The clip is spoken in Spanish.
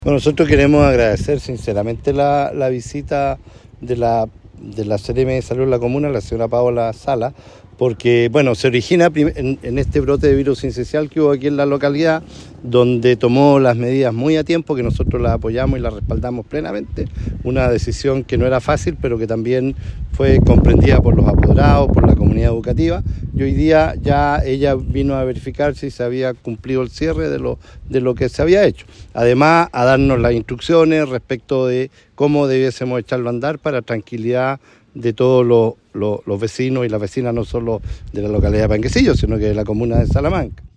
Bueno, nosotros queremos agradecer sinceramente la visita de la CRM de Salud en la comuna, la señora Paola Sala, porque bueno, se origina en este brote de virus sincicial que hubo aquí en la localidad, donde tomó las medidas muy a tiempo, que nosotros las apoyamos y las respaldamos plenamente, una decisión que no era fácil, pero que también fue comprendida por los apoderados, por la comunidad educativa, y hoy día ya ella vino a verificar si se había cumplido el cierre de lo que se había hecho. Además, a darnos las instrucciones respecto de cómo debiésemos echarlo a andar para tranquilidad de todos los vecinos y las vecinas, no solo de la localidad de Panguecillo, sino que de la comuna de Salamanca.